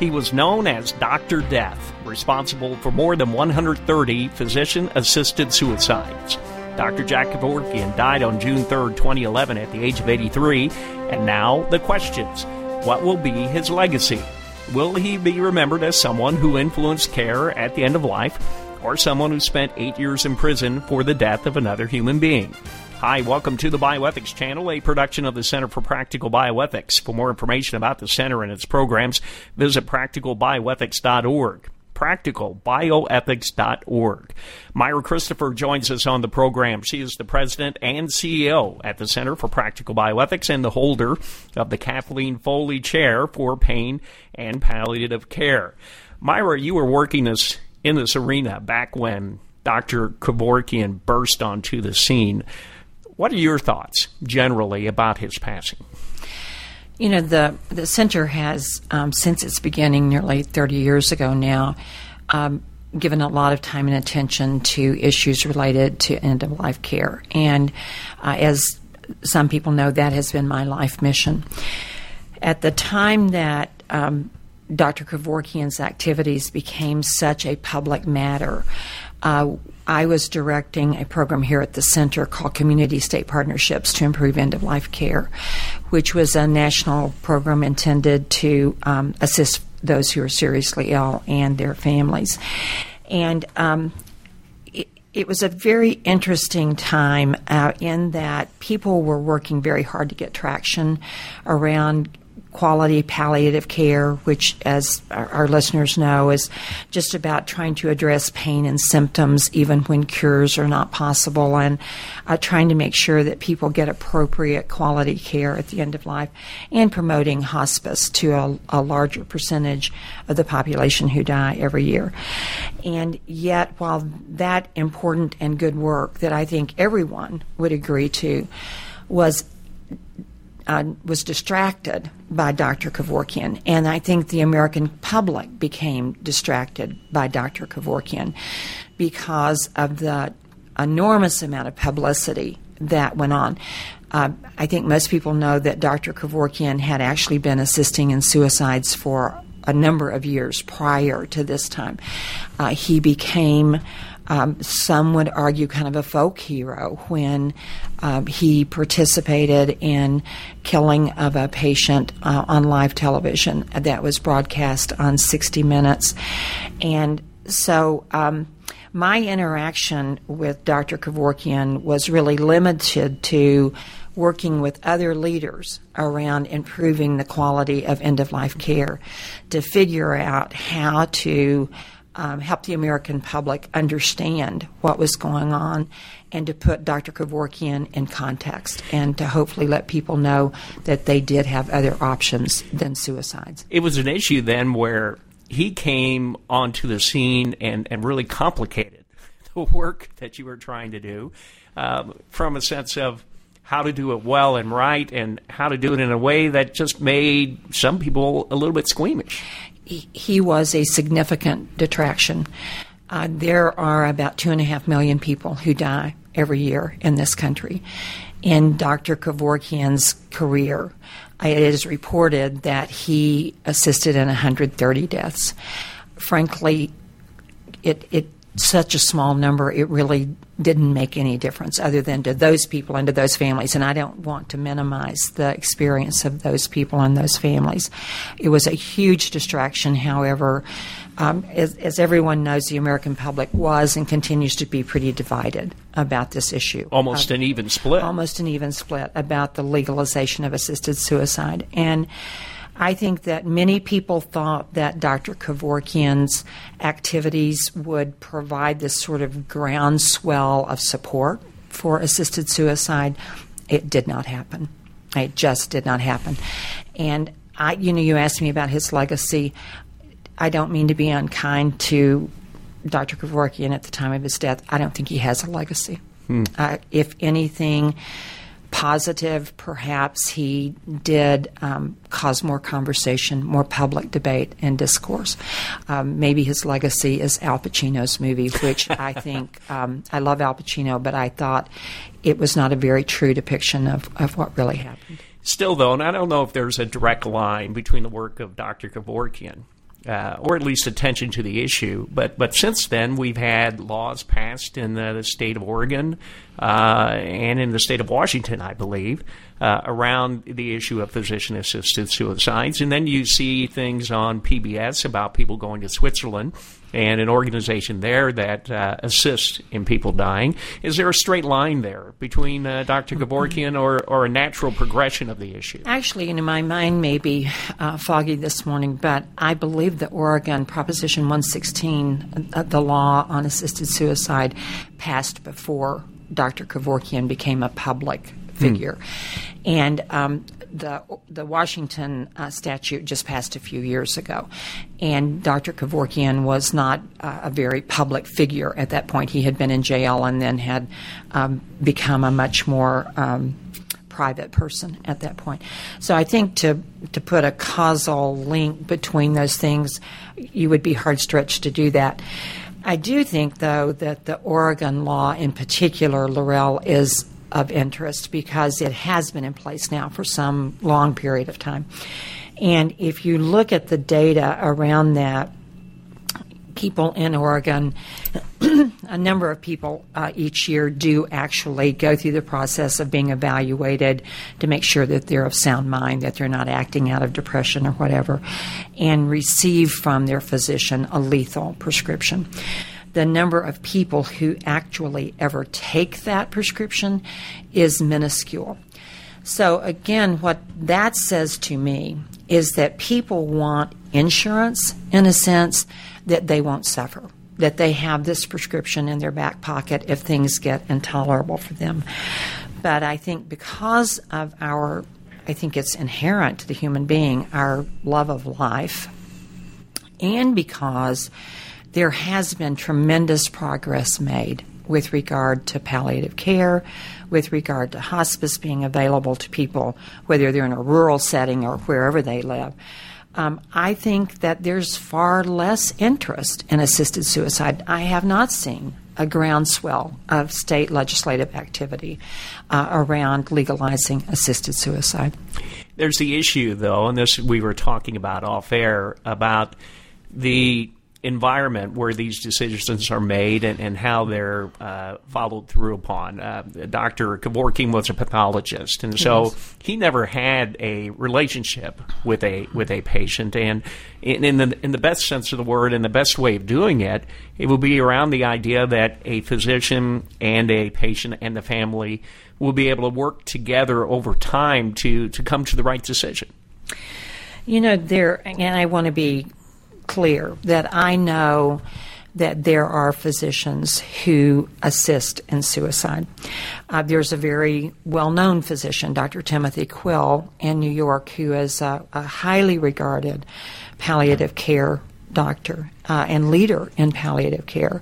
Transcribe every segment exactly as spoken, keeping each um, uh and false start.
He was known as Doctor Death, responsible for more than one hundred thirty physician-assisted suicides. Doctor Jack Kevorkian died on June third, twenty eleven at the age of eighty-three. And now the questions. What will be his legacy? Will he be remembered as someone who influenced care at the end of life, or someone who spent eight years in prison for the death of another human being? Hi, welcome to the Bioethics Channel, a production of the Center for Practical Bioethics. For more information about the Center and its programs, visit practical bioethics dot org. practical bioethics dot org. Myra Christopher joins us on the program. She is the president and C E O at the Center for Practical Bioethics and the holder of the Kathleen Foley Chair for Pain and Palliative Care. Myra, you were working this in this arena back when Doctor Kevorkian burst onto the scene. What are your thoughts generally about his passing? You know, the the center has, um, since its beginning nearly thirty years ago now, um, given a lot of time and attention to issues related to end-of-life care. And uh, as some people know, that has been my life mission. At the time that um, Doctor Kevorkian's activities became such a public matter, uh, I was directing a program here at the center called Community State Partnerships to Improve End-of-Life Care, which was a national program intended to um, assist those who are seriously ill and their families. And um, it, it was a very interesting time uh, in that people were working very hard to get traction around quality palliative care, which, as our, our listeners know, is just about trying to address pain and symptoms even when cures are not possible, and uh, trying to make sure that people get appropriate quality care at the end of life, and promoting hospice to a, a larger percentage of the population who die every year. And yet, while that important and good work that I think everyone would agree to was Uh, was distracted by Doctor Kevorkian, and I think the American public became distracted by Doctor Kevorkian because of the enormous amount of publicity that went on. Uh, I think most people know that Doctor Kevorkian had actually been assisting in suicides for a number of years prior to this time. Uh, he became Um, some would argue kind of a folk hero when um, he participated in killing of a patient uh, on live television that was broadcast on sixty minutes. And so um, my interaction with Doctor Kevorkian was really limited to working with other leaders around improving the quality of end-of-life care to figure out how to Um, help the American public understand what was going on, and to put Doctor Kevorkian in context, and to hopefully let people know that they did have other options than suicides. It was an issue then where he came onto the scene and, and really complicated the work that you were trying to do um, from a sense of how to do it well and right, and how to do it in a way that just made some people a little bit squeamish. He was a significant detraction. Uh, there are about two and a half million people who die every year in this country. In Doctor Kevorkian's career, it is reported that he assisted in one hundred thirty deaths. Frankly, it, it such a small number, it really didn't make any difference other than to those people and to those families. And I don't want to minimize the experience of those people and those families. It was a huge distraction. However, um, as, as everyone knows, the American public was and continues to be pretty divided about this issue. Almost uh, an even split. Almost an even split about the legalization of assisted suicide. And I think that many people thought that Doctor Kevorkian's activities would provide this sort of groundswell of support for assisted suicide. It did not happen. It just did not happen. And I, you know, you asked me about his legacy. I don't mean to be unkind to Doctor Kevorkian at the time of his death. I don't think he has a legacy. Hmm. Uh, if anything positive, perhaps he did um, cause more conversation, more public debate and discourse. Um, maybe his legacy is Al Pacino's movie, which I think, um, I love Al Pacino, but I thought it was not a very true depiction of, of what really happened. Still, though, and I don't know if there's a direct line between the work of Doctor Kevorkian uh, or at least attention to the issue. But but since then, we've had laws passed in the, the state of Oregon uh, and in the state of Washington, I believe, uh, around the issue of physician-assisted suicides. And then you see things on P B S about people going to Switzerland and an organization there that uh, assists in people dying. Is there a straight line there between uh, Doctor Kevorkian or, or a natural progression of the issue? Actually, you know, my mind may be uh, foggy this morning, but I believe that Oregon Proposition one sixteen, uh, the law on assisted suicide, passed before Doctor Kevorkian became a public figure. Mm. And um, the the Washington uh, statute just passed a few years ago. And Doctor Kevorkian was not uh, a very public figure at that point. He had been in jail and then had um, become a much more um, private person at that point. So I think to to put a causal link between those things, you would be hard-stretched to do that. I do think, though, that the Oregon law in particular, Laurel, is of interest because it has been in place now for some long period of time. And if you look at the data around that, people in Oregon, a number of people uh, each year do actually go through the process of being evaluated to make sure that they're of sound mind, that they're not acting out of depression or whatever, and receive from their physician a lethal prescription. The number of people who actually ever take that prescription is minuscule. So again, what that says to me is that people want insurance, in a sense, that they won't suffer, that they have this prescription in their back pocket if things get intolerable for them. But I think because of our, I think it's inherent to the human being, our love of life, and because there has been tremendous progress made with regard to palliative care, with regard to hospice being available to people, whether they're in a rural setting or wherever they live. Um, I think that there's far less interest in assisted suicide. I have not seen a groundswell of state legislative activity uh, around legalizing assisted suicide. There's the issue, though, and this we were talking about off air, about the environment where these decisions are made and, and how they're uh, followed through upon. Uh, Doctor Kevorkian was a pathologist, and so yes. he never had a relationship with a with a patient. And in, in the in the best sense of the word, and the best way of doing it, it will be around the idea that a physician and a patient and the family will be able to work together over time to to come to the right decision. You know, there, and I want to be clear that I know that there are physicians who assist in suicide. Uh, there's a very well-known physician, Doctor Timothy Quill, in New York, who is a, a highly regarded palliative care doctor uh, and leader in palliative care,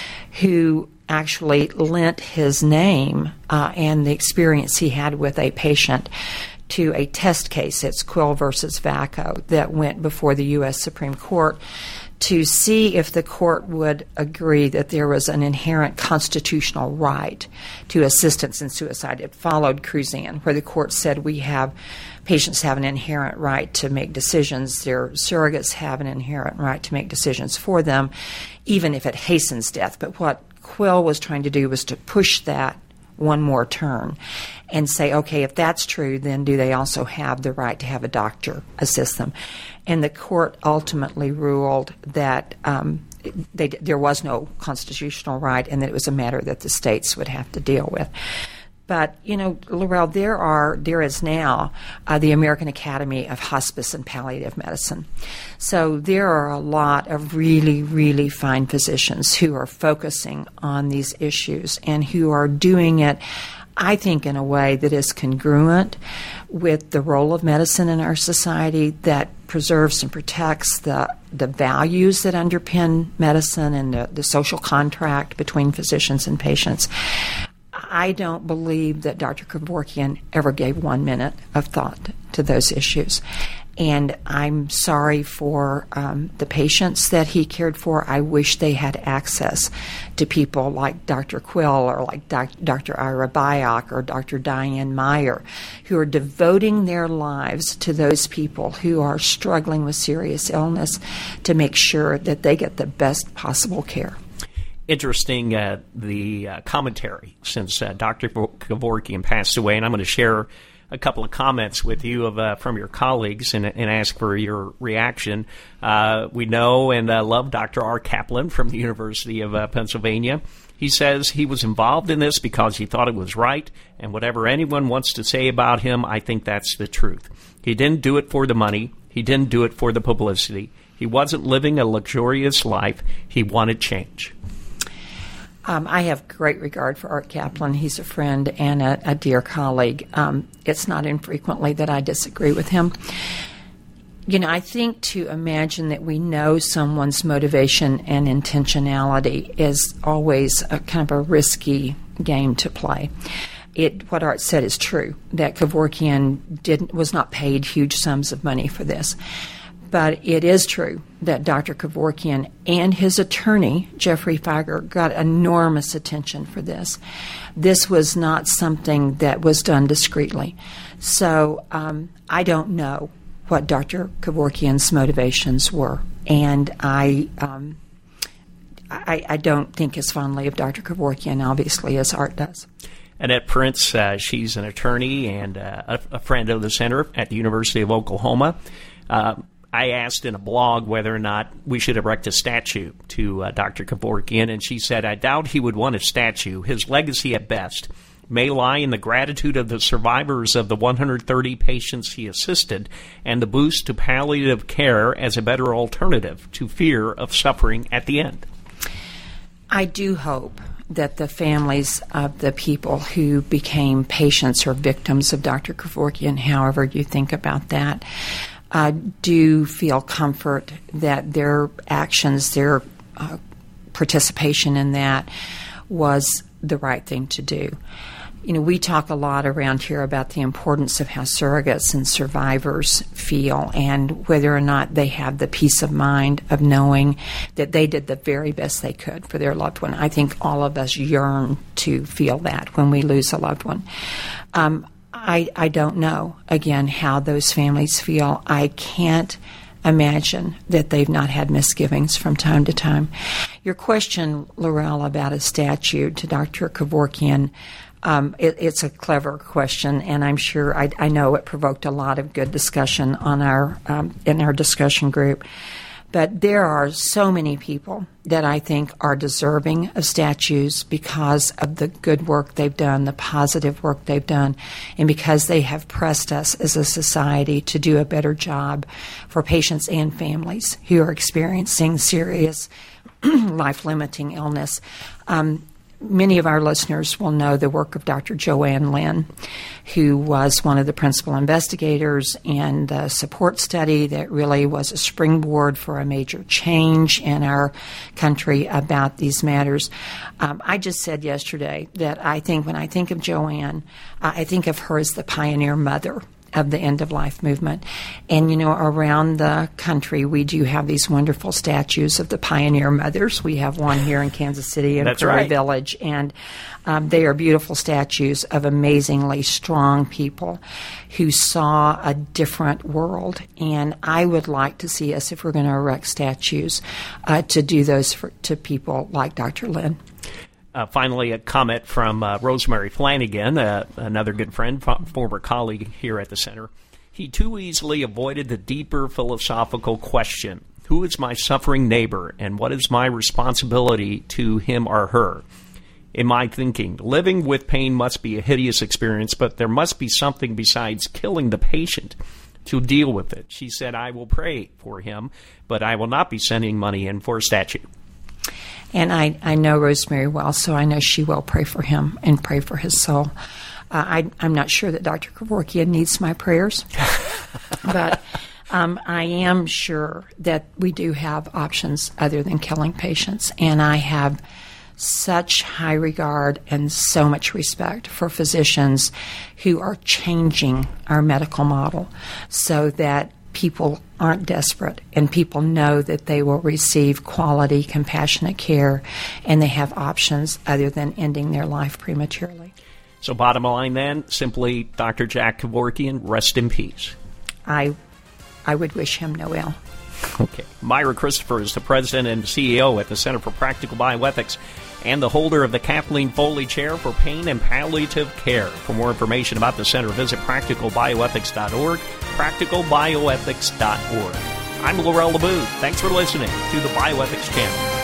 who actually lent his name uh, and the experience he had with a patient to a test case. It's Quill versus Vacco that went before the U S Supreme Court to see if the court would agree that there was an inherent constitutional right to assistance in suicide. It followed Cruzan, where the court said we have patients have an inherent right to make decisions. Their surrogates have an inherent right to make decisions for them, even if it hastens death. But what Quill was trying to do was to push that one more turn and say, okay, if that's true, then do they also have the right to have a doctor assist them? And the court ultimately ruled that um, they, there was no constitutional right and that it was a matter that the states would have to deal with. But, you know, Laurel, there are there is now uh, the American Academy of Hospice and Palliative Medicine. So there are a lot of really, really fine physicians who are focusing on these issues and who are doing it, I think, in a way that is congruent with the role of medicine in our society, that preserves and protects the the values that underpin medicine and the, the social contract between physicians and patients. I don't believe that Doctor Kevorkian ever gave one minute of thought to those issues. And I'm sorry for um, the patients that he cared for. I wish they had access to people like Doctor Quill or like doc- Doctor Ira Byock or Doctor Diane Meyer, who are devoting their lives to those people who are struggling with serious illness to make sure that they get the best possible care. Interesting, uh, the uh, commentary since uh, Doctor Kevorkian passed away, and I'm going to share a couple of comments with you of, uh, from your colleagues and, and ask for your reaction. Uh, we know and uh, love Doctor R. Kaplan from the University of uh, Pennsylvania. He says he was involved in this because he thought it was right, and whatever anyone wants to say about him, I think that's the truth. He didn't do it for the money. He didn't do it for the publicity. He wasn't living a luxurious life. He wanted change. Um, I have great regard for Art Kaplan. He's a friend and a, a dear colleague. Um, it's not infrequently that I disagree with him. You know, I think to imagine that we know someone's motivation and intentionality is always a kind of a risky game to play. It, what Art said is true, that Kevorkian didn't, was not paid huge sums of money for this. But it is true that Doctor Kevorkian and his attorney, Jeffrey Feiger, got enormous attention for this. This was not something that was done discreetly. So um, I don't know what Doctor Kevorkian's motivations were, and I, um, I, I don't think as fondly of Doctor Kevorkian, obviously, as Art does. Annette Prince, uh, she's an attorney and uh, a, a friend of the center at the University of Oklahoma. Uh, I asked in a blog whether or not we should erect a statue to uh, Doctor Kevorkian, and she said, I doubt he would want a statue. His legacy at best may lie in the gratitude of the survivors of the one hundred thirty patients he assisted and the boost to palliative care as a better alternative to fear of suffering at the end. I do hope that the families of the people who became patients or victims of Doctor Kevorkian, however you think about that, Uh, do feel comfort that their actions, their uh, participation in that was the right thing to do. You know, we talk a lot around here about the importance of how surrogates and survivors feel and whether or not they have the peace of mind of knowing that they did the very best they could for their loved one. I think all of us yearn to feel that when we lose a loved one. Um, I, I don't know, again, how those families feel. I can't imagine that they've not had misgivings from time to time. Your question, Laurel, about a statue to Doctor Kevorkian, um, it, it's a clever question, and I'm sure I, I know it provoked a lot of good discussion on our um, in our discussion group. But there are so many people that I think are deserving of statues because of the good work they've done, the positive work they've done, and because they have pressed us as a society to do a better job for patients and families who are experiencing serious life-limiting illness. Um, Many of our listeners will know the work of Doctor Joanne Lynn, who was one of the principal investigators in the support study that really was a springboard for a major change in our country about these matters. Um, I just said yesterday that I think when I think of Joanne, uh, I think of her as the pioneer mother of the end-of-life movement. And, you know, around the country, we do have these wonderful statues of the pioneer mothers. We have one here in Kansas City in Prairie right. Village, and um, they are beautiful statues of amazingly strong people who saw a different world. And I would like to see us, if we're going to erect statues, uh, to do those for, to people like Doctor Lynn. Uh, finally, a comment from uh, Rosemary Flanagan, uh, another good friend, f- former colleague here at the center. He too easily avoided the deeper philosophical question, who is my suffering neighbor and what is my responsibility to him or her? In my thinking, living with pain must be a hideous experience, but there must be something besides killing the patient to deal with it. She said, I will pray for him, but I will not be sending money in for a statue. And I, I know Rosemary well, so I know she will pray for him and pray for his soul. Uh, I, I'm not sure that Doctor Kevorkian needs my prayers, but um, I am sure that we do have options other than killing patients. And I have such high regard and so much respect for physicians who are changing our medical model so that people aren't desperate, and people know that they will receive quality, compassionate care, and they have options other than ending their life prematurely. So bottom line then, simply, Doctor Jack Kevorkian, rest in peace. I, I would wish him no ill. Okay. Myra Christopher is the president and C E O at the Center for Practical Bioethics and the holder of the Kathleen Foley Chair for Pain and Palliative Care. For more information about the center, visit practical bioethics dot org, practical bioethics dot org. I'm Laurel LeBouf. Thanks for listening to the Bioethics Channel.